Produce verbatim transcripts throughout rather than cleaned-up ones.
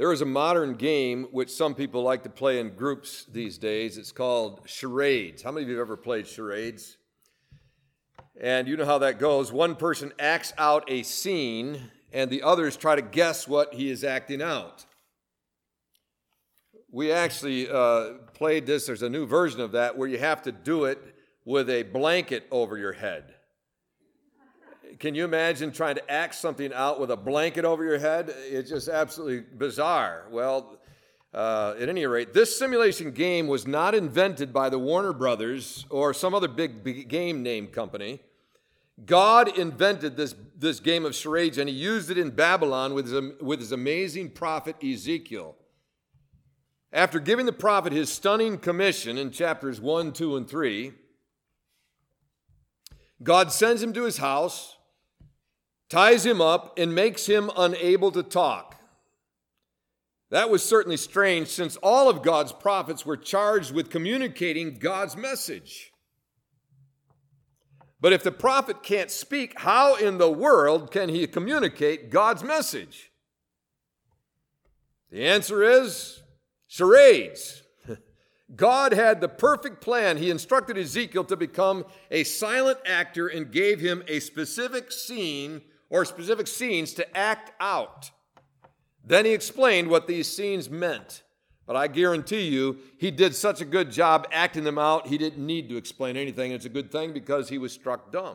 There is a modern game which some people like to play in groups these days. It's called charades. How many of you have ever played charades? And you know how that goes. One person acts out a scene, and the others try to guess what he is acting out. We actually uh, played this. There's a new version of that where you have to do it with a blanket over your head. Can you imagine trying to act something out with a blanket over your head? It's just absolutely bizarre. Well, uh, at any rate, this simulation game was not invented by the Warner Brothers or some other big, big game name company. God invented this, this game of charades, and he used it in Babylon with his, with his amazing prophet Ezekiel. After giving the prophet his stunning commission in chapters one, two, and three, God sends him to his house, ties him up, and makes him unable to talk. That was certainly strange, since all of God's prophets were charged with communicating God's message. But if the prophet can't speak, how in the world can he communicate God's message? The answer is charades. God had the perfect plan. He instructed Ezekiel to become a silent actor and gave him a specific scene or specific scenes to act out. Then he explained what these scenes meant. But I guarantee you, he did such a good job acting them out, he didn't need to explain anything. It's a good thing because he was struck dumb.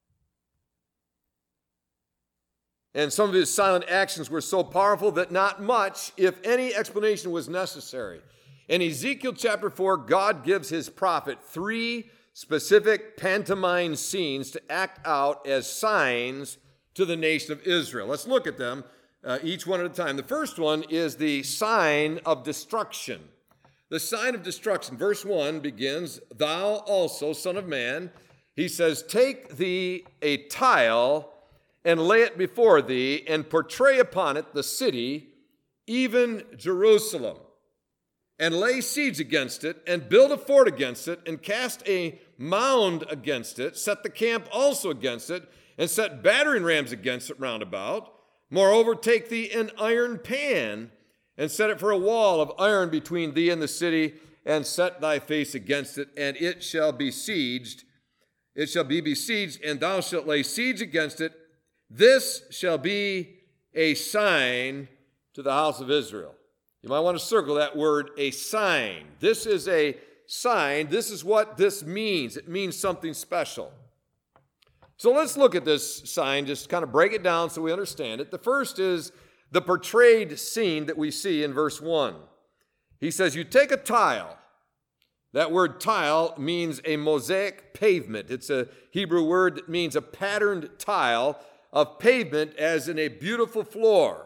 And some of his silent actions were so powerful that not much, if any, explanation was necessary. In Ezekiel chapter four, God gives his prophet three specific pantomime scenes to act out as signs to the nation of Israel. Let's look at them, uh, each one at a time. The first one is the sign of destruction. The sign of destruction. Verse one begins, "Thou also, son of man," he says, "take thee a tile and lay it before thee, and portray upon it the city, even Jerusalem. And lay siege against it, and build a fort against it, and cast a mound against it, set the camp also against it, and set battering rams against it round about. Moreover, take thee an iron pan, and set it for a wall of iron between thee and the city, and set thy face against it, and it shall be besieged. It shall be besieged, and thou shalt lay siege against it. This shall be a sign to the house of Israel." You might want to circle that word, a sign. This is a sign. This is what this means. It means something special. So let's look at this sign, just kind of break it down so we understand it. The first is the portrayed scene that we see in verse one. He says, you take a tile. That word tile means a mosaic pavement. It's a Hebrew word that means a patterned tile of pavement as in a beautiful floor.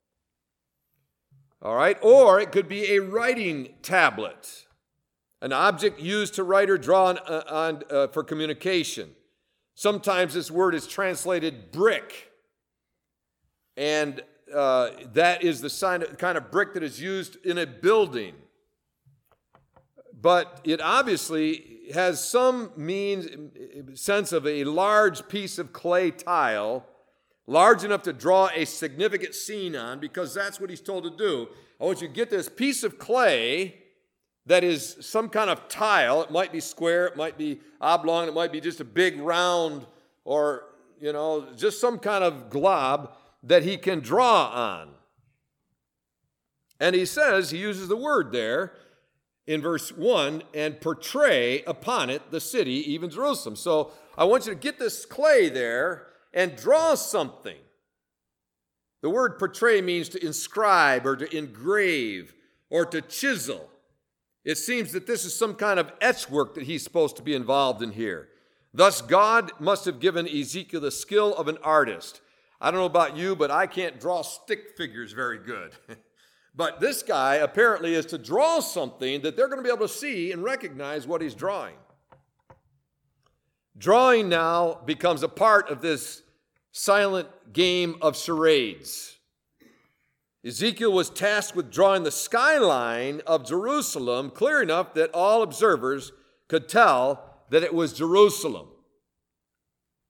All right, or it could be a writing tablet, an object used to write or draw on, uh, on uh, for communication. Sometimes this word is translated brick, and uh, that is the sign, kind of brick that is used in a building. But it obviously has some means, sense of a large piece of clay tile, large enough to draw a significant scene on, because that's what he's told to do. I want you to get this piece of clay that is some kind of tile. It might be square, it might be oblong, it might be just a big round, or, you know, just some kind of glob that he can draw on. And he says, he uses the word there in verse one, and portray upon it the city, even Jerusalem. So I want you to get this clay there and draw something. The word portray means to inscribe or to engrave or to chisel. It seems that this is some kind of etch work that he's supposed to be involved in here. Thus, God must have given Ezekiel the skill of an artist. I don't know about you, but I can't draw stick figures very good. But this guy apparently is to draw something that they're going to be able to see and recognize what he's drawing. Drawing now becomes a part of this silent game of charades. Ezekiel was tasked with drawing the skyline of Jerusalem clear enough that all observers could tell that it was Jerusalem.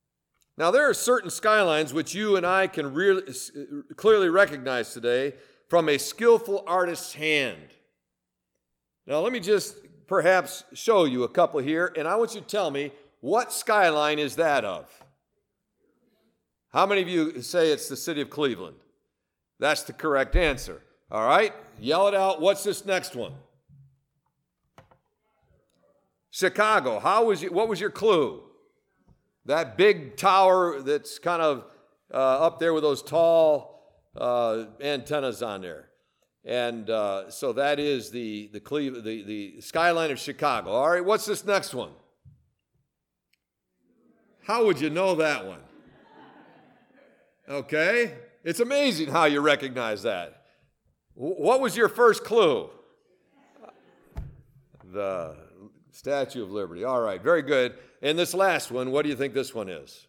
Now, there are certain skylines which you and I can really, clearly recognize today. from a skillful artist's hand. Now, let me just perhaps show you a couple here, and I want you to tell me, what skyline is that of? How many of you say it's the city of Cleveland? That's the correct answer. All right, yell it out. What's this next one? Chicago. How was you, what was your clue? That big tower that's kind of uh, up there with those tall uh, antennas on there. And uh, so that is the, the, Cleve- the, the skyline of Chicago. All right, what's this next one? How would you know that one? Okay, it's amazing how you recognize that. W- what was your first clue? The Statue of Liberty. All right, very good. And this last one, what do you think this one is?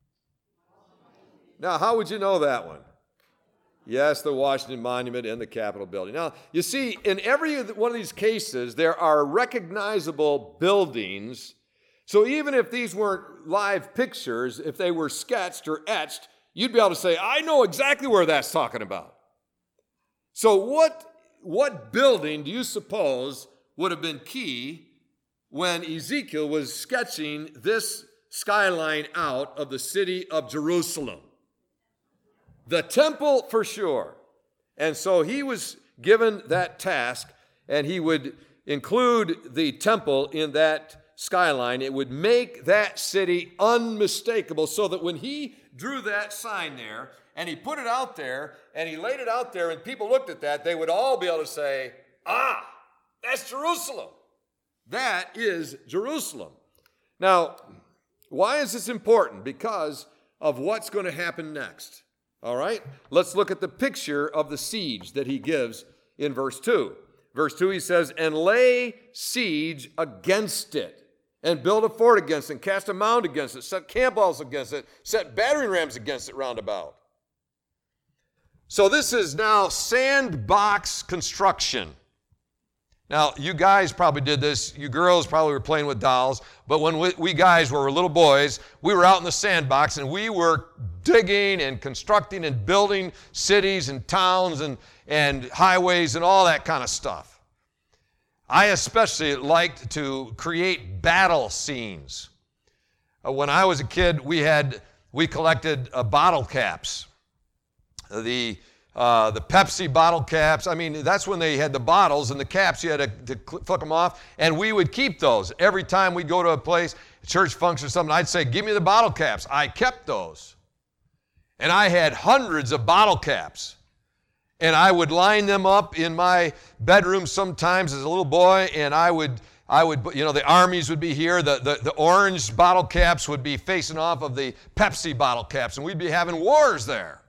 Now, how would you know that one? Yes, the Washington Monument and the Capitol building. Now, you see, in every one of these cases, there are recognizable buildings. So even if these weren't live pictures, if they were sketched or etched, you'd be able to say, I know exactly where that's talking about. So what, what building do you suppose would have been key when Ezekiel was sketching this skyline out of the city of Jerusalem? The temple for sure. And so he was given that task, and he would include the temple in that skyline. It would make that city unmistakable, so that when he drew that sign there and he put it out there and he laid it out there and people looked at that, they would all be able to say, ah, that's Jerusalem. That is Jerusalem. Now, why is this important? Because of what's going to happen next. All right? Let's look at the picture of the siege that he gives in verse two. Verse two, he says, and lay siege against it, and build a fort against it, and cast a mound against it, set camp walls against it, set battering rams against it round about. So this is now sandbox construction. Now, you guys probably did this. You girls probably were playing with dolls. But when we, we guys were little boys, we were out in the sandbox, and we were digging and constructing and building cities and towns and, and highways and all that kind of stuff. I especially liked to create battle scenes. Uh, when I was a kid, we had we collected uh, bottle caps. The Uh, the Pepsi bottle caps. I mean, that's when they had the bottles and the caps. You had to, to flick them off, and we would keep those. Every time we'd go to a place, a church function or something, I'd say, give me the bottle caps. I kept those. And I had hundreds of bottle caps. And I would line them up in my bedroom sometimes as a little boy, and I would, I would, you know, the armies would be here. The, the, the orange bottle caps would be facing off of the Pepsi bottle caps, and we'd be having wars there.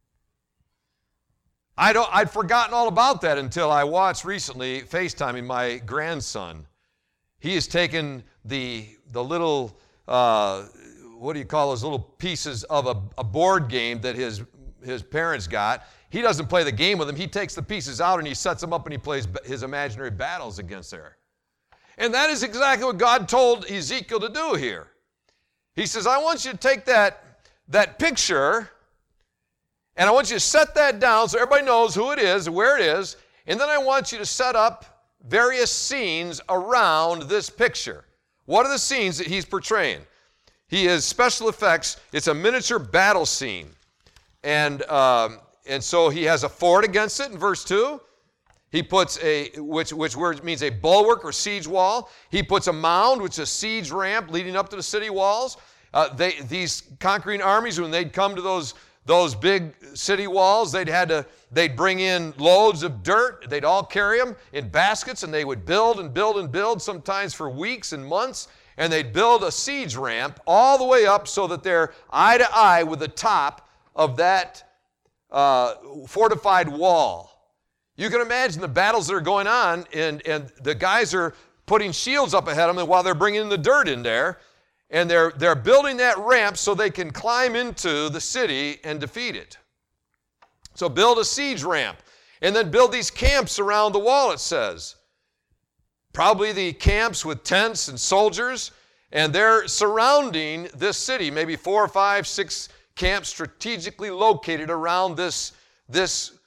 I don't, I'd forgotten all about that until I watched recently FaceTiming my grandson. He has taken the, the little, uh, what do you call those little pieces of a, a board game that his, his parents got. He doesn't play the game with them. He takes the pieces out and he sets them up and he plays his imaginary battles against there. And that is exactly what God told Ezekiel to do here. He says, I want you to take that, that picture, and I want you to set that down so everybody knows who it is, where it is, and then I want you to set up various scenes around this picture. What are the scenes that he's portraying? He has special effects. It's a miniature battle scene. And, um, and so he has a fort against it in verse two. He puts a, which, which word means a bulwark or siege wall. He puts a mound, which is a siege ramp leading up to the city walls. Uh, they, these conquering armies, when they'd come to those Those big city walls, they'd had to, they'd bring in loads of dirt. They'd all carry them in baskets, and they would build and build and build, sometimes for weeks and months. And they'd build a siege ramp all the way up so that they're eye to eye with the top of that uh, fortified wall. You can imagine the battles that are going on, and, and the guys are putting shields up ahead of them while they're bringing the dirt in there. And they're, they're building that ramp so they can climb into the city and defeat it. So build a siege ramp. And then build these camps around the wall, it says. Probably the camps with tents and soldiers. And they're surrounding this city. Maybe four or five, six camps strategically located around this, this,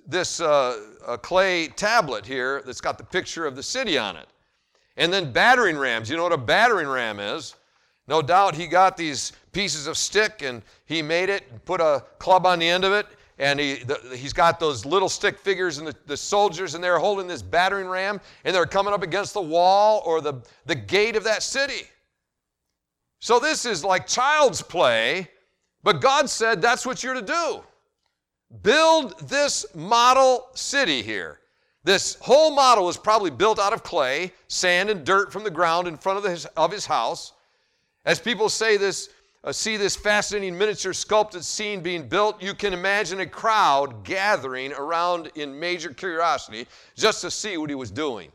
this uh, a clay tablet here that's got the picture of the city on it. And then battering rams. You know what a battering ram is? No doubt he got these pieces of stick and he made it and put a club on the end of it. And he, the, he's got those little stick figures and the, the soldiers, and they're holding this battering ram, and they're coming up against the wall or the, the gate of that city. So this is like child's play, but God said that's what you're to do. Build this model city here. This whole model was probably built out of clay, sand, and dirt from the ground in front of, the, of his house. As people say this, uh, see this fascinating miniature sculpted scene being built, you can imagine a crowd gathering around in major curiosity just to see what he was doing.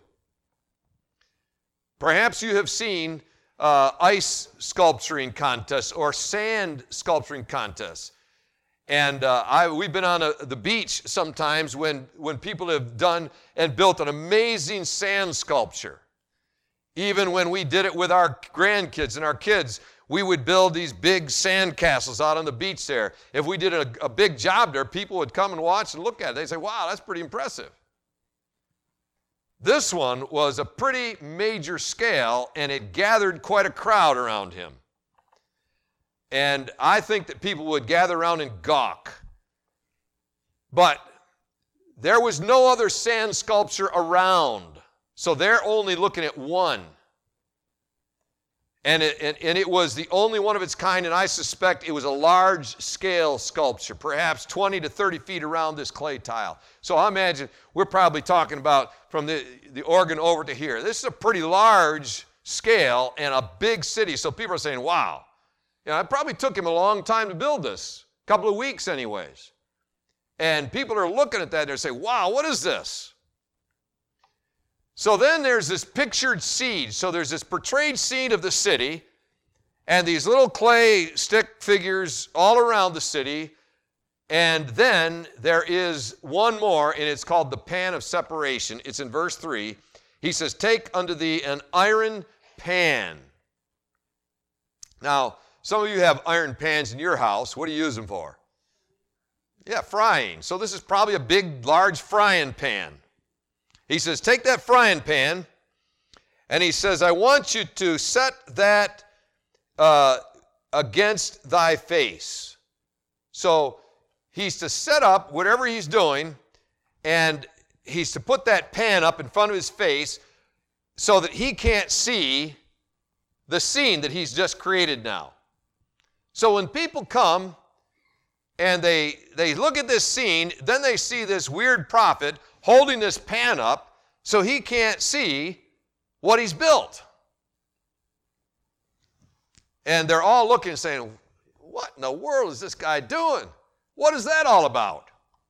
Perhaps you have seen uh, ice sculpturing contests or sand sculpturing contests. And uh, I, we've been on a, the beach sometimes when, when people have done and built an amazing sand sculpture. Even when we did it with our grandkids and our kids, we would build these big sand castles out on the beach there. If we did a, a big job there, people would come and watch and look at it. They'd say, wow, that's pretty impressive. This one was a pretty major scale, and it gathered quite a crowd around him. And I think that people would gather around and gawk. But there was no other sand sculpture around, so they're only looking at one. And it, and, and it was the only one of its kind, and I suspect it was a large-scale sculpture, perhaps twenty to thirty feet around this clay tile. So I imagine we're probably talking about from the, the organ over to here. This is a pretty large scale and a big city, so people are saying, wow. You know, it probably took him a long time to build this, a couple of weeks anyways. And people are looking at that and they're saying, wow, what is this? So then there's this pictured siege. So there's this portrayed scene of the city and these little clay stick figures all around the city. And then there is one more, and it's called the pan of separation. It's in verse three. He says, take unto thee an iron pan. Now, some of you have iron pans in your house. What do you use them for? Yeah, frying. So this is probably a big, large frying pan. He says, take that frying pan, and he says, I want you to set that uh, against thy face. So he's to set up whatever he's doing, and he's to put that pan up in front of his face so that he can't see the scene that he's just created now. So when people come and they, they look at this scene, then they see this weird prophet holding this pan up so he can't see what he's built. And they're all looking and saying, what in the world is this guy doing? What is that all about?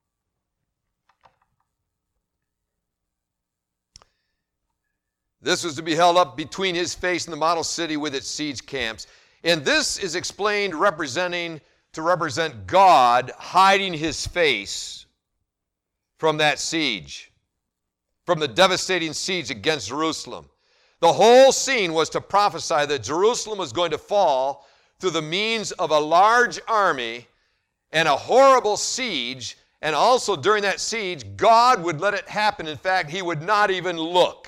This was to be held up between his face and the model city with its siege camps. And this is explained representing to represent God hiding his face from that siege, from the devastating siege against Jerusalem. The whole scene was to prophesy that Jerusalem was going to fall through the means of a large army and a horrible siege, and also during that siege, God would let it happen. In fact, he would not even look.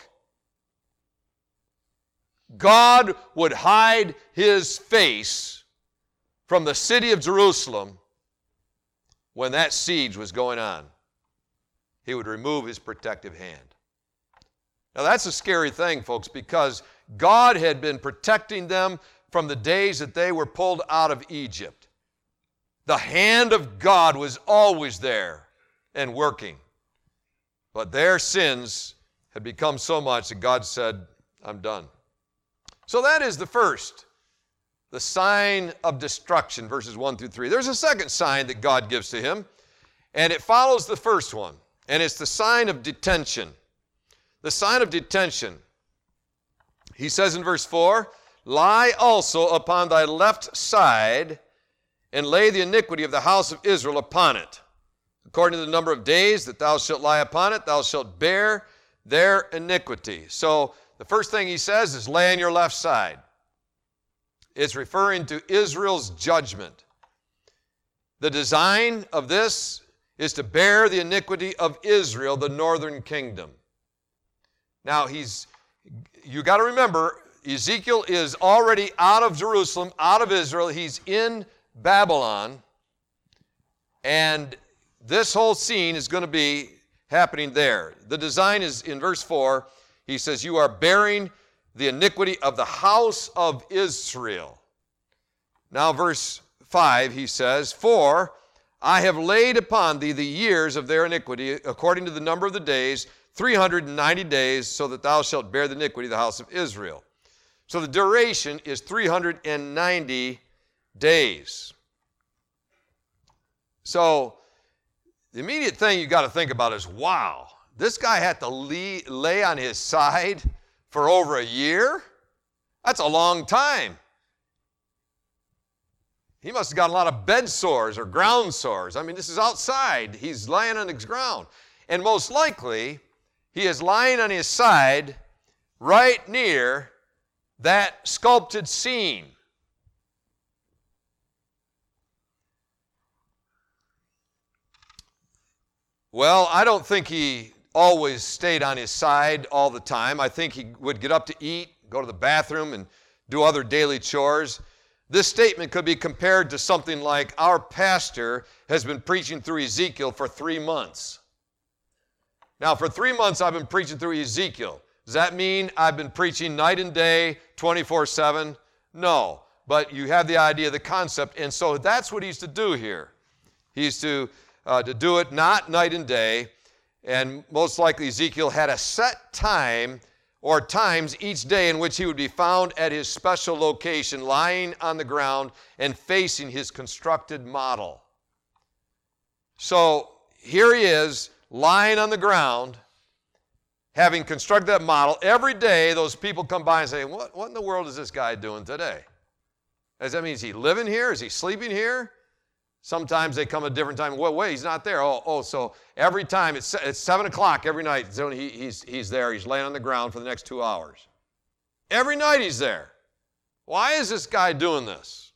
God would hide his face from the city of Jerusalem when that siege was going on. He would remove his protective hand. Now that's a scary thing, folks, because God had been protecting them from the days that they were pulled out of Egypt. The hand of God was always there and working. But their sins had become so much that God said, I'm done. So that is the first, the sign of destruction, verses one through three. There's a second sign that God gives to him, and it follows the first one, and it's the sign of detention. The sign of detention. He says in verse four, lie also upon thy left side, and lay the iniquity of the house of Israel upon it. According to the number of days that thou shalt lie upon it, thou shalt bear their iniquity. So the first thing he says is lay on your left side. It's referring to Israel's judgment. The design of this is to bear the iniquity of Israel, the northern kingdom. Now, he's, you got to remember, Ezekiel is already out of Jerusalem, out of Israel. He's in Babylon. And this whole scene is going to be happening there. The design is in verse four. He says, you are bearing the iniquity of the house of Israel. Now, verse five, he says, for I have laid upon thee the years of their iniquity, according to the number of the days, three hundred ninety days, so that thou shalt bear the iniquity of the house of Israel. So the duration is three hundred ninety days. So the immediate thing you got to think about is, wow, this guy had to lay, lay on his side for over a year? That's a long time. He must have got a lot of bed sores or ground sores. I mean, this is outside. He's lying on his ground. And most likely, he is lying on his side right near that sculpted scene. Well, I don't think he always stayed on his side all the time. I think he would get up to eat, go to the bathroom, and do other daily chores. This statement could be compared to something like, our pastor has been preaching through Ezekiel for three months. Now, for three months, I've been preaching through Ezekiel. Does that mean I've been preaching night and day, twenty-four seven? No, but you have the idea, the concept, and so that's what he's to do here. He's to, uh, to do it not night and day, and most likely Ezekiel had a set time or times each day in which he would be found at his special location, lying on the ground and facing his constructed model. So here he is, lying on the ground, having constructed that model. Every day, those people come by and say, what, what in the world is this guy doing today? Does that mean, is he living here? Is he sleeping here? Sometimes they come at a different time. Well, wait, he's not there. Oh, oh, so every time, it's, it's seven o'clock every night, so he, he's, he's there. He's laying on the ground for the next two hours. Every night he's there. Why is this guy doing this?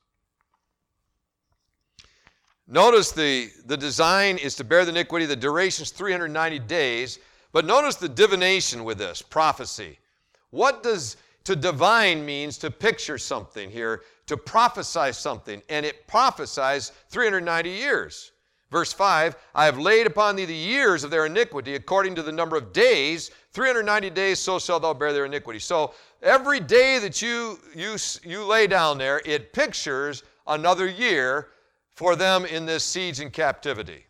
Notice the, the design is to bear the iniquity. The duration is three hundred ninety days. But notice the divination with this, prophecy. What does to divine means? To picture something here, to prophesy something. And it prophesies three hundred ninety years. Verse five, I have laid upon thee the years of their iniquity according to the number of days. three hundred ninety days, so shalt thou bear their iniquity. So every day that you, you, you lay down there, it pictures another year for them in this siege and captivity.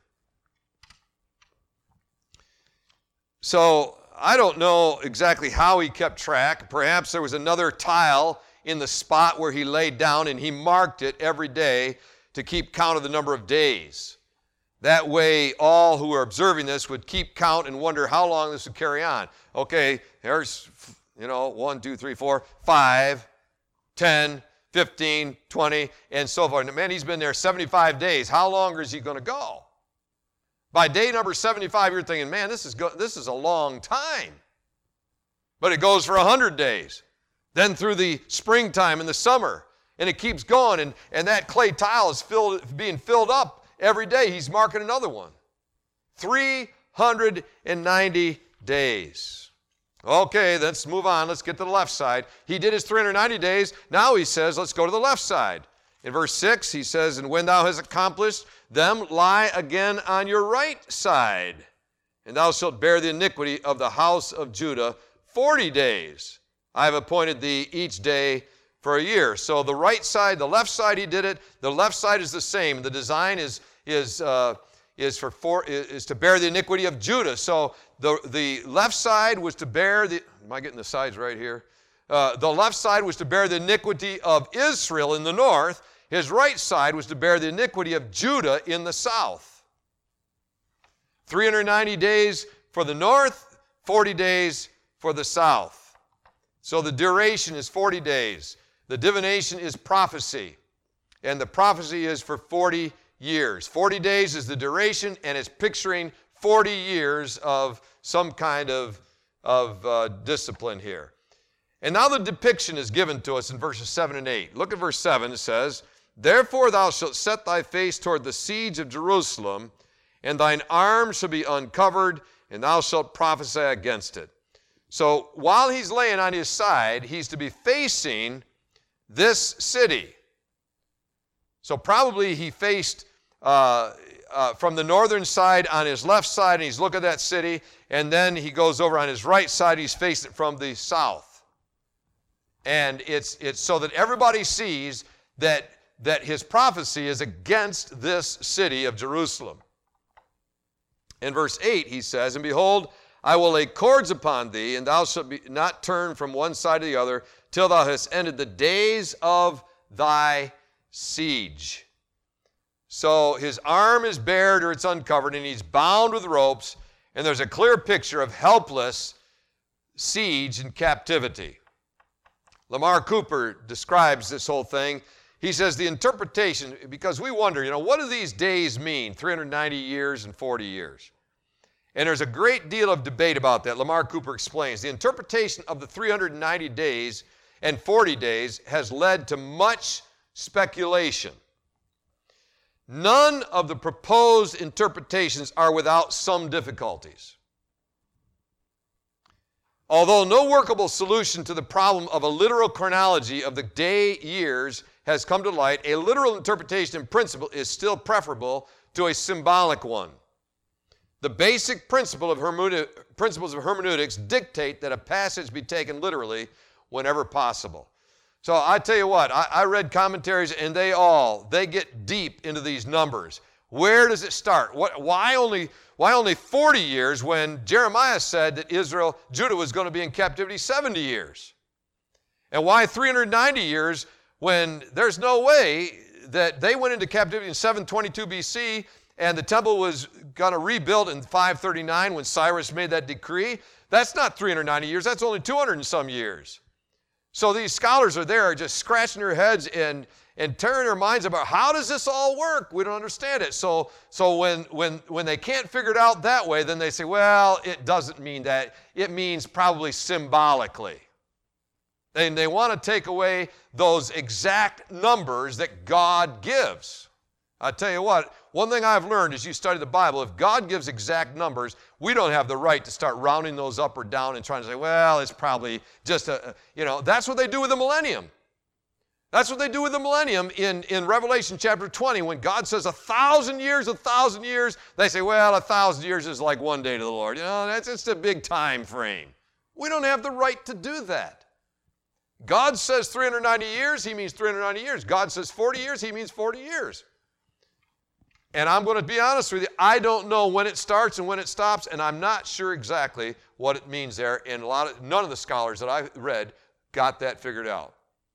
So I don't know exactly how he kept track. Perhaps there was another tile in the spot where he laid down and he marked it every day to keep count of the number of days. That way all who are observing this would keep count and wonder how long this would carry on. Okay, there's, you know, one, two, three, four, five, ten, fifteen, twenty, and so forth. And man, he's been there seventy-five days. How longer is he going to go? By day number seventy-five, you're thinking, man, this is, go- this is a long time. But it goes for one hundred days. Then through the springtime and the summer. And it keeps going. And, and that clay tile is filled, being filled up every day. He's marking another one. three hundred ninety days. Okay, let's move on. Let's get to the left side. He did his three hundred ninety days. Now he says, let's go to the left side. In verse six, he says, and when thou hast accomplished them, lie again on your right side, and thou shalt bear the iniquity of the house of Judah forty days. I have appointed thee each day for a year. So the right side, the left side, he did it. The left side is the same. The design is is uh, is for four, is to bear the iniquity of Judah. So the the left side was to bear the. Am I getting the sides right here? Uh, the left side was to bear the iniquity of Israel in the north. His right side was to bear the iniquity of Judah in the south. three hundred ninety days for the north, forty days for the south. So the duration is forty days. The divination is prophecy. And the prophecy is for forty years. forty days is the duration, and it's picturing forty years of some kind of, of uh, discipline here. And now the depiction is given to us in verses seven and eight. Look at verse seven. It says, therefore thou shalt set thy face toward the siege of Jerusalem, and thine arm shall be uncovered, and thou shalt prophesy against it. So while he's laying on his side, he's to be facing this city. So probably he faced uh, uh, from the northern side on his left side, and he's looking at that city, and then he goes over on his right side, he's facing it from the south. And it's, it's so that everybody sees that, that his prophecy is against this city of Jerusalem. In verse eight, he says, and behold, I will lay cords upon thee, and thou shalt be not turn from one side to the other, till thou hast ended the days of thy siege. So his arm is bared or it's uncovered, and he's bound with ropes, and there's a clear picture of helpless siege and captivity. Lamar Cooper describes this whole thing. He says the interpretation, because we wonder, you know, what do these days mean, three hundred ninety years and forty years? And there's a great deal of debate about that. Lamar Cooper explains, the interpretation of the three hundred ninety days and forty days has led to much speculation. None of the proposed interpretations are without some difficulties. Although no workable solution to the problem of a literal chronology of the day years has come to light, a literal interpretation in principle is still preferable to a symbolic one. The basic principle of hermeneutic, principles of hermeneutics dictate that a passage be taken literally whenever possible. So I tell you what, I, I read commentaries, and they all, they get deep into these numbers. Where does it start? What, why only, why only forty years when Jeremiah said that Israel, Judah was going to be in captivity seventy years? And why three hundred ninety years when there's no way that they went into captivity in seven twenty-two B C and the temple was going to rebuild in five thirty-nine when Cyrus made that decree? That's not three hundred ninety years, that's only two hundred and some years. So these scholars are there just scratching their heads and, and tearing their minds about how does this all work? We don't understand it. So, so when, when, when they can't figure it out that way, then they say, well, it doesn't mean that. It means probably symbolically. And they want to take away those exact numbers that God gives. I tell you what, one thing I've learned as you study the Bible, if God gives exact numbers, we don't have the right to start rounding those up or down and trying to say, well, it's probably just a, you know, that's what they do with the millennium. That's what they do with the millennium in, in Revelation chapter twenty. When God says a thousand years, a thousand years, they say, well, a thousand years is like one day to the Lord. You know, that's just a big time frame. We don't have the right to do that. God says three hundred ninety years, he means three hundred ninety years. God says forty years, he means forty years. And I'm going to be honest with you, I don't know when it starts and when it stops, and I'm not sure exactly what it means there. And a lot of, none of the scholars that I read got that figured out.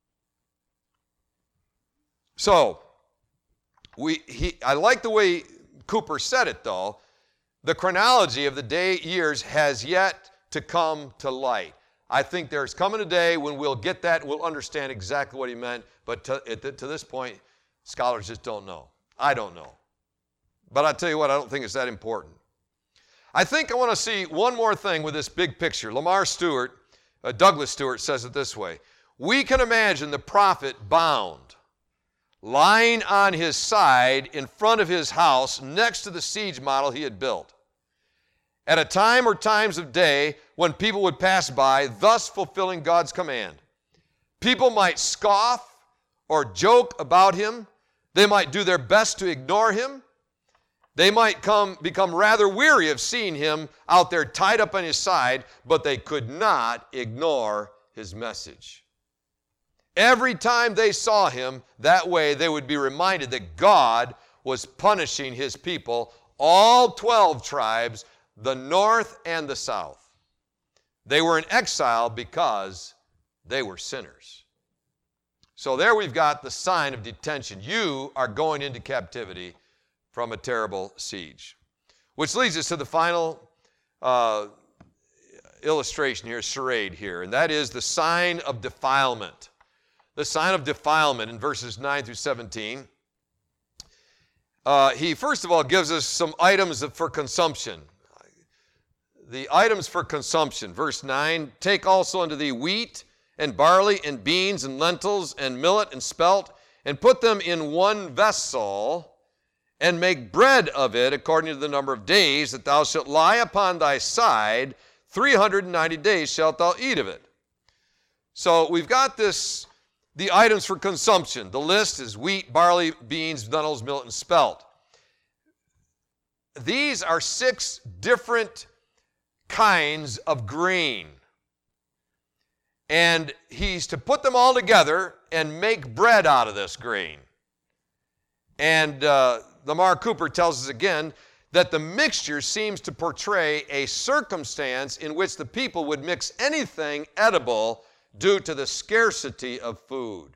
So, we, he, I like the way Cooper said it, though. The chronology of the day years has yet to come to light. I think there's coming a day when we'll get that and we'll understand exactly what he meant, but to, to this point, scholars just don't know. I don't know. But I tell you what, I don't think it's that important. I think I want to see one more thing with this big picture. Lamar Stewart, uh, Douglas Stewart says it this way. We can imagine the prophet bound, lying on his side in front of his house next to the siege model he had built. At a time or times of day when people would pass by, thus fulfilling God's command. People might scoff or joke about him. They might do their best to ignore him. They might come, become rather weary of seeing him out there tied up on his side, but they could not ignore his message. Every time they saw him that way, they would be reminded that God was punishing his people, all twelve tribes, the north and the south. They were in exile because they were sinners. So there we've got the sign of detention. You are going into captivity from a terrible siege. Which leads us to the final uh, illustration here, charade here, and that is the sign of defilement. The sign of defilement in verses nine through seventeen. Uh, he first of all gives us some items for consumption. The items for consumption. Verse nine, take also unto thee wheat and barley and beans and lentils and millet and spelt, and put them in one vessel, and make bread of it according to the number of days that thou shalt lie upon thy side. three hundred ninety days shalt thou eat of it. So we've got this, the items for consumption. The list is wheat, barley, beans, lentils, millet, and spelt. These are six different kinds of grain. And he's to put them all together and make bread out of this grain. And uh, Lamar Cooper tells us again that the mixture seems to portray a circumstance in which the people would mix anything edible due to the scarcity of food.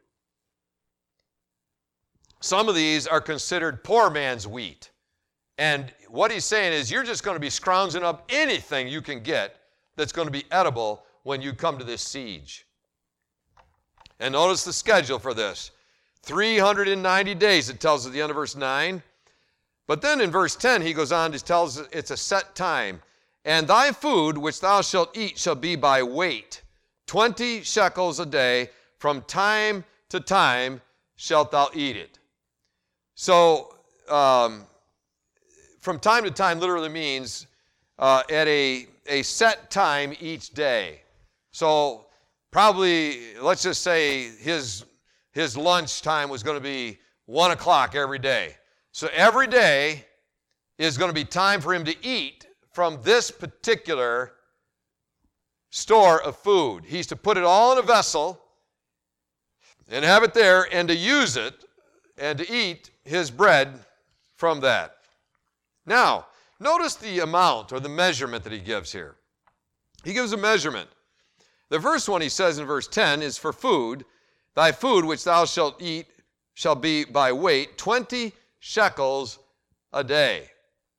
Some of these are considered poor man's wheat. And what he's saying is you're just going to be scrounging up anything you can get that's going to be edible when you come to this siege. And notice the schedule for this. three hundred ninety days, it tells us at the end of verse nine. But then in verse ten, he goes on to tell us it's a set time. And thy food which thou shalt eat shall be by weight, twenty shekels a day, from time to time shalt thou eat it. So, um, from time to time literally means uh, at a, a set time each day. So, probably, let's just say his, his lunch time was going to be one o'clock every day. So, every day is going to be time for him to eat from this particular store of food. He's to put it all in a vessel and have it there and to use it and to eat his bread from that. Now, notice the amount or the measurement that he gives here. He gives a measurement. The first one he says in verse ten is for food. Thy food which thou shalt eat shall be by weight, twenty shekels a day.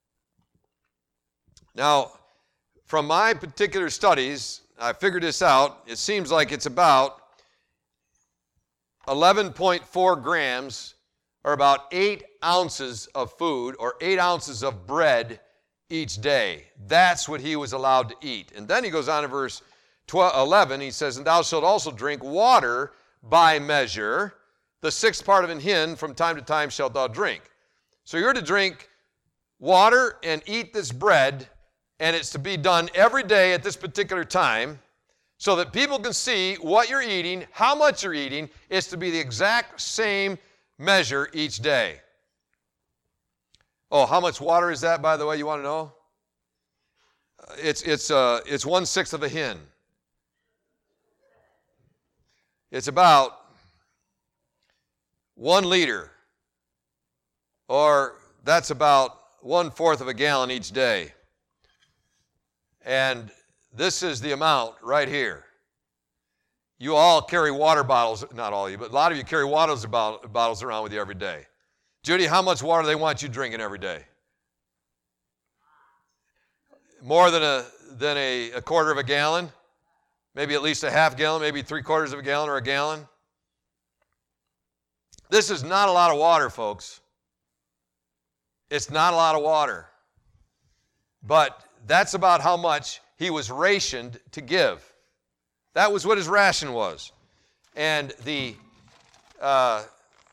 Now, from my particular studies, I figured this out. It seems like it's about eleven point four grams, or about eight ounces of food, or eight ounces of bread each day. That's what he was allowed to eat. And then he goes on in verse twelve, eleven, he says, and thou shalt also drink water by measure. The sixth part of an hin from time to time shalt thou drink. So you're to drink water and eat this bread, and it's to be done every day at this particular time so that people can see what you're eating, how much you're eating. It's to be the exact same measure each day. Oh, how much water is that, by the way, you want to know? It's, it's, uh, it's one-sixth of a hin. It's about one liter, or that's about one-fourth of a gallon each day. And this is the amount right here. You all carry water bottles, not all of you, but a lot of you carry water bottles around with you every day. Judy, how much water do they want you drinking every day? More than a than a, a quarter of a gallon? Maybe at least a half gallon, maybe three quarters of a gallon or a gallon? This is not a lot of water, folks. It's not a lot of water. But that's about how much he was rationed to give. That was what his ration was. And the uh,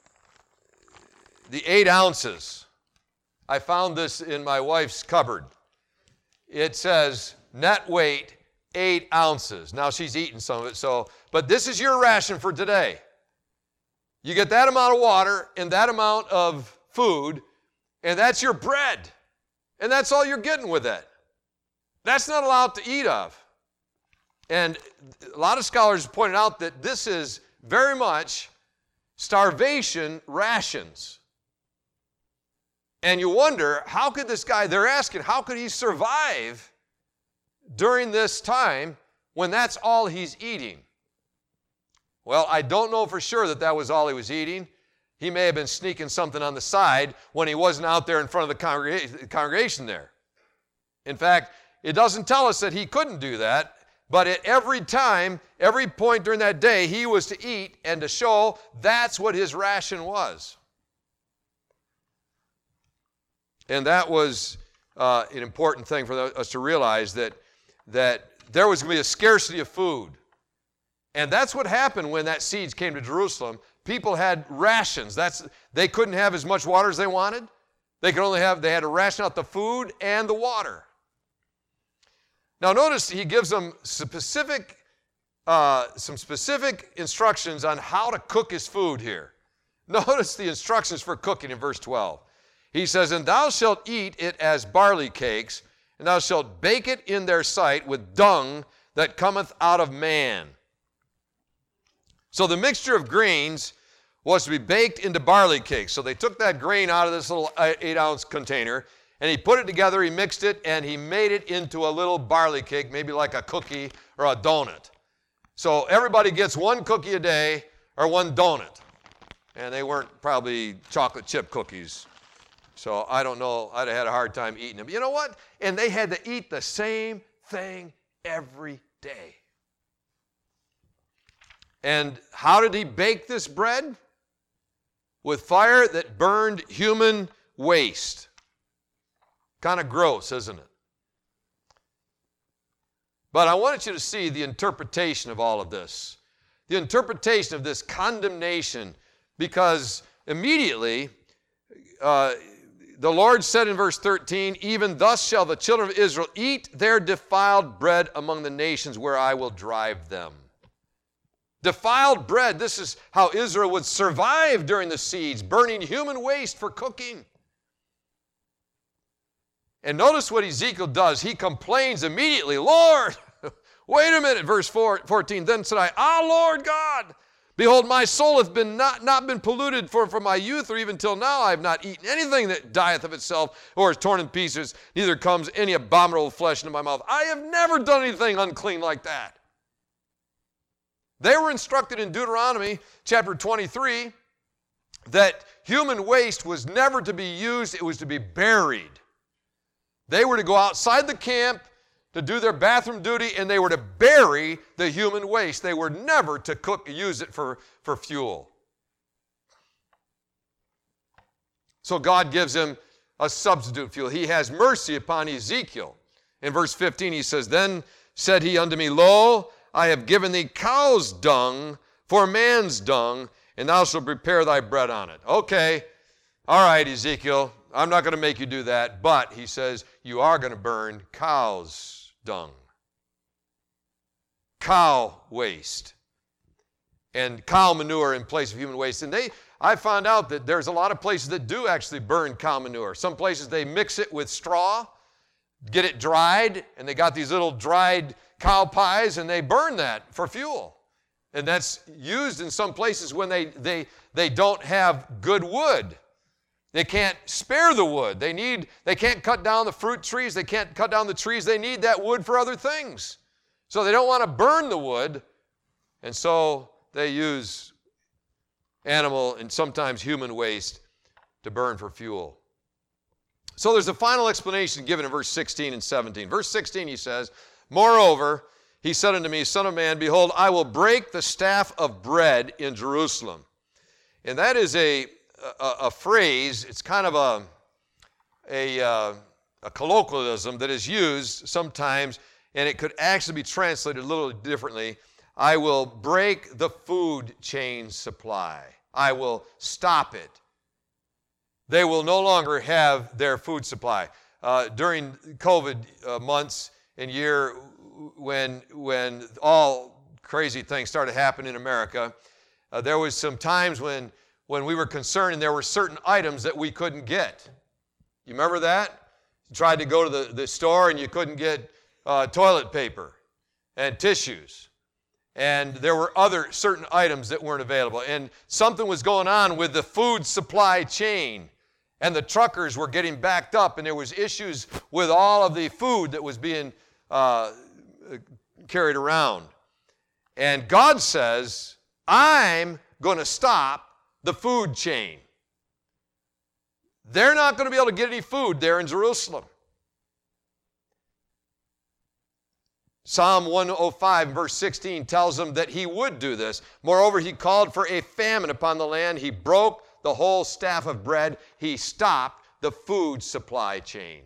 the eight ounces, I found this in my wife's cupboard. It says net weight eight ounces. Now she's eaten some of it, so, but this is your ration for today. You get that amount of water and that amount of food, and that's your bread. And that's all you're getting with it. That's not allowed to eat of. And a lot of scholars pointed out that this is very much starvation rations. And you wonder, how could this guy, they're asking, how could he survive during this time when that's all he's eating? Well, I don't know for sure that that was all he was eating. He may have been sneaking something on the side when he wasn't out there in front of the congrega- congregation there. In fact, it doesn't tell us that he couldn't do that, but at every time, every point during that day, he was to eat and to show that's what his ration was. And that was uh, an important thing for us to realize, that, that there was going to be a scarcity of food. And that's what happened when that siege came to Jerusalem. People had rations. That's, they couldn't have as much water as they wanted. They could only have, they had to ration out the food and the water. Now notice he gives them specific, uh, some specific instructions on how to cook his food here. Notice the instructions for cooking in verse twelve. He says, and thou shalt eat it as barley cakes, and thou shalt bake it in their sight with dung that cometh out of man. So the mixture of grains was to be baked into barley cakes. So they took that grain out of this little eight-ounce container, and he put it together, he mixed it, and he made it into a little barley cake, maybe like a cookie or a donut. So everybody gets one cookie a day or one donut. And they weren't probably chocolate chip cookies. So I don't know, I'd have had a hard time eating them. You know what? And they had to eat the same thing every day. And how did he bake this bread? With fire that burned human waste. Kind of gross, isn't it? But I wanted you to see the interpretation of all of this. The interpretation of this condemnation, because immediately uh, the Lord said in verse thirteen, even thus shall the children of Israel eat their defiled bread among the nations where I will drive them. Defiled bread, this is how Israel would survive during the siege, burning human waste for cooking. And notice what Ezekiel does. He complains immediately, Lord, wait a minute, verse fourteen, then said I, Ah, Lord God, behold, my soul hath been not, not been polluted, for from my youth or even till now I have not eaten anything that dieth of itself or is torn in pieces, neither comes any abominable flesh into my mouth. I have never done anything unclean like that. They were instructed in Deuteronomy chapter twenty-three that human waste was never to be used, it was to be buried. They were to go outside the camp to do their bathroom duty, and they were to bury the human waste. They were never to cook, use it for, for fuel. So God gives him a substitute fuel. He has mercy upon Ezekiel. In verse fifteen he says, then said he unto me, Lo, I have given thee cow's dung for man's dung, and thou shalt prepare thy bread on it. Okay, all right, Ezekiel, I'm not going to make you do that, but he says, you are going to burn cow's dung. Cow waste. And cow manure in place of human waste. And they, I found out that there's a lot of places that do actually burn cow manure. Some places they mix it with straw, get it dried, and they got these little dried cow pies, and they burn that for fuel. And that's used in some places when they, they, they don't have good wood. They can't spare the wood. They need, they can't cut down the fruit trees. They can't cut down the trees. They need that wood for other things. So they don't want to burn the wood. And so they use animal and sometimes human waste to burn for fuel. So there's a final explanation given in verse sixteen and seventeen. Verse sixteen, he says, moreover, he said unto me, Son of man, behold, I will break the staff of bread in Jerusalem. And that is a A, a phrase, it's kind of a, a, uh, a colloquialism that is used sometimes, and it could actually be translated a little differently. I will break the food chain supply. I will stop it. They will no longer have their food supply. Uh, during COVID uh, months and year when, when all crazy things started happening in America, uh, there was some times when when we were concerned and there were certain items that we couldn't get. You remember that? You tried to go to the, the store and you couldn't get uh, toilet paper and tissues. And there were other certain items that weren't available. And something was going on with the food supply chain. And the truckers were getting backed up, and there was issues with all of the food that was being uh, carried around. And God says, I'm going to stop the food chain. They're not going to be able to get any food there in Jerusalem. Psalm one oh five, verse sixteen, tells them that he would do this. Moreover, he called for a famine upon the land. He broke the whole staff of bread. He stopped the food supply chain.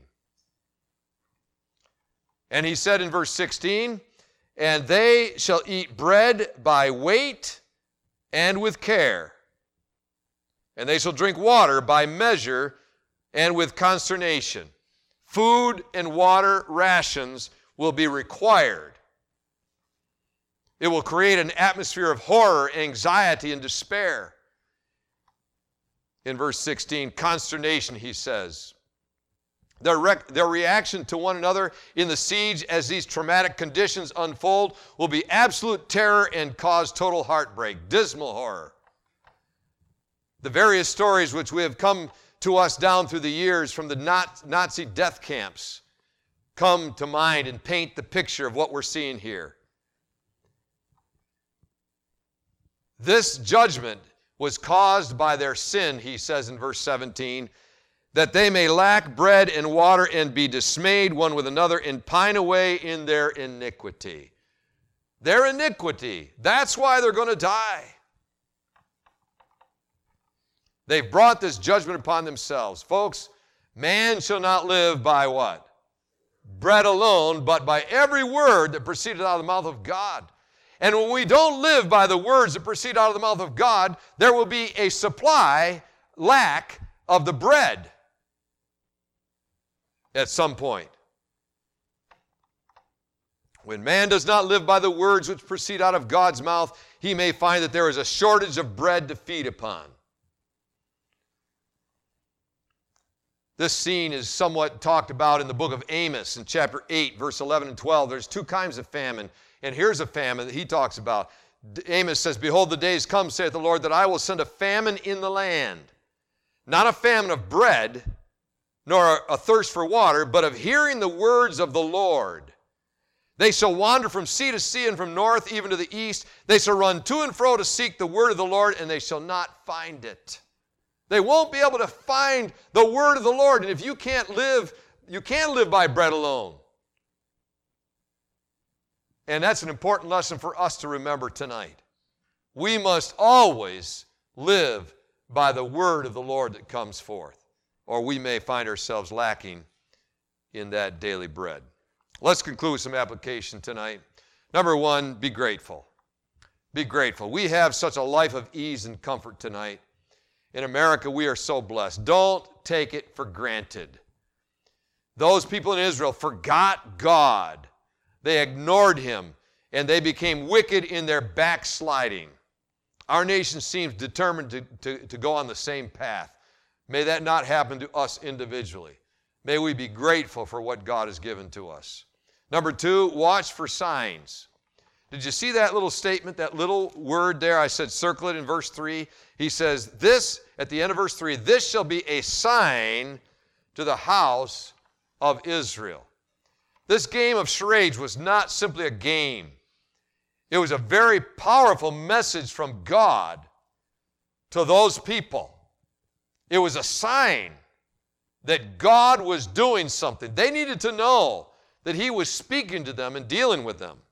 And he said in verse sixteen, and they shall eat bread by weight and with care. And they shall drink water by measure and with consternation. Food and water rations will be required. It will create an atmosphere of horror, anxiety, and despair. In verse sixteen, consternation, he says. Their, rec- their reaction to one another in the siege as these traumatic conditions unfold will be absolute terror and cause total heartbreak, dismal horror. The various stories which we have come to us down through the years from the Nazi death camps come to mind and paint the picture of what we're seeing here. This judgment was caused by their sin, he says in verse seventeen, that they may lack bread and water and be dismayed one with another and pine away in their iniquity. Their iniquity. That's why they're going to die. They've brought this judgment upon themselves. Folks, man shall not live by what? Bread alone, but by every word that proceeded out of the mouth of God. And when we don't live by the words that proceed out of the mouth of God, there will be a supply, lack of the bread at some point. When man does not live by the words which proceed out of God's mouth, he may find that there is a shortage of bread to feed upon. This scene is somewhat talked about in the book of Amos in chapter eight, verse eleven and twelve. There's two kinds of famine, and here's a famine that he talks about. Amos says, behold, the days come, saith the Lord, that I will send a famine in the land. Not a famine of bread, nor a thirst for water, but of hearing the words of the Lord. They shall wander from sea to sea and from north even to the east. They shall run to and fro to seek the word of the Lord, and they shall not find it. They won't be able to find the word of the Lord. And if you can't live, you can't live by bread alone. And that's an important lesson for us to remember tonight. We must always live by the word of the Lord that comes forth, or we may find ourselves lacking in that daily bread. Let's conclude with some application tonight. Number one, be grateful. Be grateful. We have such a life of ease and comfort tonight. In America, we are so blessed. Don't take it for granted. Those people in Israel forgot God. They ignored him, and they became wicked in their backsliding. Our nation seems determined to, to, to go on the same path. May that not happen to us individually. May we be grateful for what God has given to us. Number two, watch for signs. Did you see that little statement, that little word there? I said circle it in verse three. He says, this, at the end of verse three, this shall be a sign to the house of Israel. This game of charades was not simply a game. It was a very powerful message from God to those people. It was a sign that God was doing something. They needed to know that he was speaking to them and dealing with them.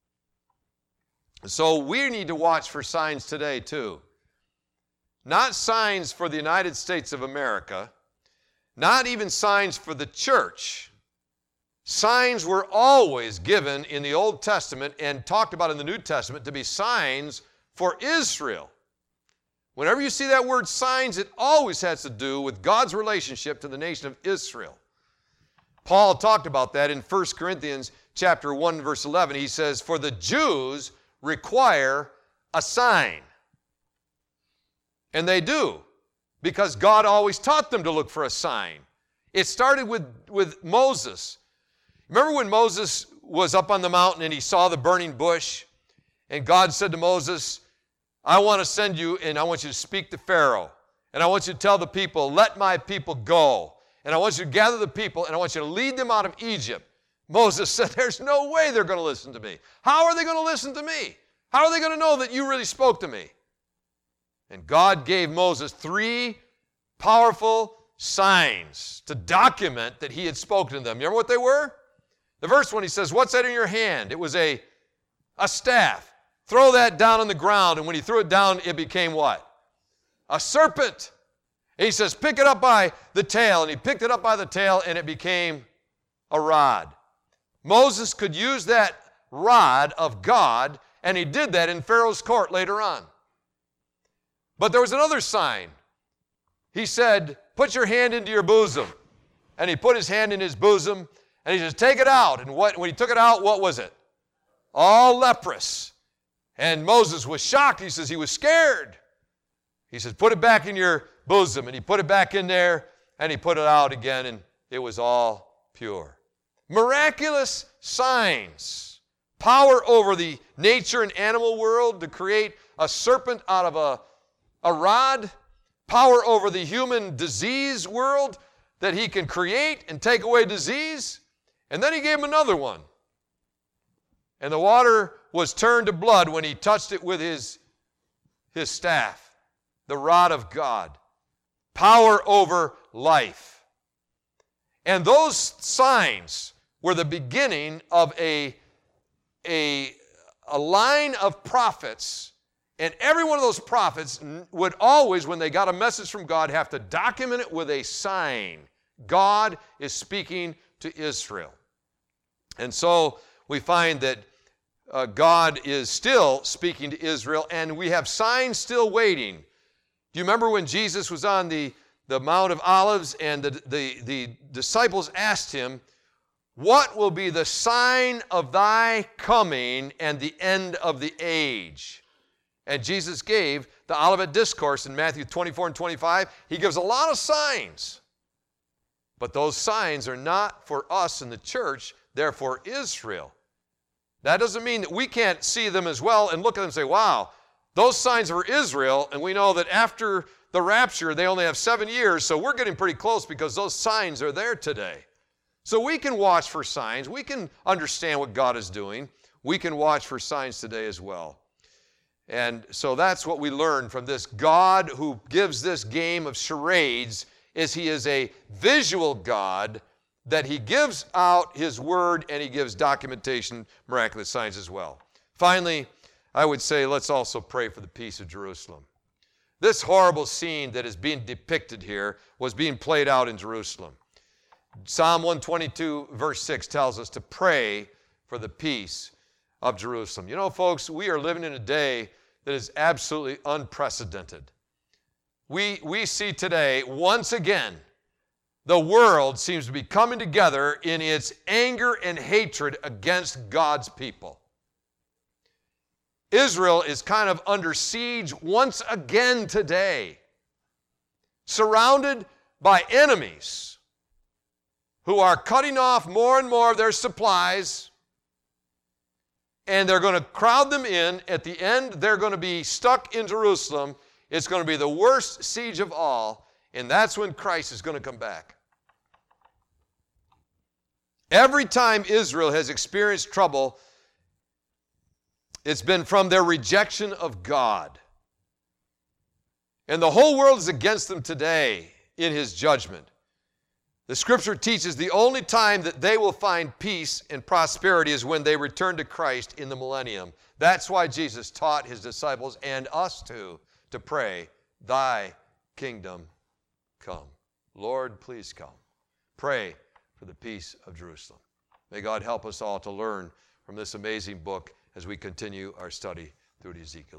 So we need to watch for signs today too. Not signs for the United States of America, not even signs for the church. Signs were always given in the Old Testament and talked about in the New Testament to be signs for Israel. Whenever you see that word signs, it always has to do with God's relationship to the nation of Israel. Paul talked about that in First Corinthians chapter one, verse eleven. He says, for the Jews require a sign. And they do, because God always taught them to look for a sign. It started with, with Moses. Remember when Moses was up on the mountain and he saw the burning bush? And God said to Moses, I want to send you and I want you to speak to Pharaoh. And I want you to tell the people, let my people go. And I want you to gather the people and I want you to lead them out of Egypt. Moses said, there's no way they're going to listen to me. How are they going to listen to me? How are they going to know that you really spoke to me? And God gave Moses three powerful signs to document that he had spoken to them. You remember what they were? The first one, he says, what's that in your hand? It was a, a staff. Throw that down on the ground. And when he threw it down, it became what? A serpent. And he says, pick it up by the tail. And he picked it up by the tail, and it became a rod. Moses could use that rod of God, and he did that in Pharaoh's court later on. But there was another sign. He said, put put your hand into your bosom. And he put his hand in his bosom, and he says, take it out. And what, when he took it out, what was it? All leprous. And Moses was shocked. He says he was scared. He says, put it back in your bosom. And he put it back in there, and he put it out again, and it was all pure. Miraculous signs. Power over the nature and animal world to create a serpent out of a, a rod. Power over the human disease world that he can create and take away disease. And then he gave him another one. And the water was turned to blood when he touched it with his, his staff, the rod of God. Power over life. And those signs were the beginning of a, a, a line of prophets. And every one of those prophets would always, when they got a message from God, have to document it with a sign. God is speaking to Israel. And so we find that uh, God is still speaking to Israel, and we have signs still waiting. Do you remember when Jesus was on the, the Mount of Olives, and the, the, the disciples asked him, what will be the sign of thy coming and the end of the age? And Jesus gave the Olivet Discourse in Matthew twenty-four and twenty-five. He gives a lot of signs. But those signs are not for us in the church, they're for Israel. That doesn't mean that we can't see them as well and look at them and say, wow, those signs are for Israel, and we know that after the rapture, they only have seven years, so we're getting pretty close because those signs are there today. So we can watch for signs. We can understand what God is doing. We can watch for signs today as well. And so that's what we learn from this God who gives this game of charades, is he is a visual God, that he gives out his word and he gives documentation, miraculous signs as well. Finally, I would say let's also pray for the peace of Jerusalem. This horrible scene that is being depicted here was being played out in Jerusalem. Psalm one twenty-two verse six tells us to pray for the peace of Jerusalem. You know, folks, we are living in a day that is absolutely unprecedented. We, we see today, once again, the world seems to be coming together in its anger and hatred against God's people. Israel is kind of under siege once again today, surrounded by enemies who are cutting off more and more of their supplies, and they're going to crowd them in. At the end, they're going to be stuck in Jerusalem. It's going to be the worst siege of all, and that's when Christ is going to come back. Every time Israel has experienced trouble, it's been from their rejection of God. And the whole world is against them today in his judgment. The scripture teaches the only time that they will find peace and prosperity is when they return to Christ in the millennium. That's why Jesus taught his disciples and us too to pray, thy kingdom come. Lord, please come. Pray for the peace of Jerusalem. May God help us all to learn from this amazing book as we continue our study through Ezekiel.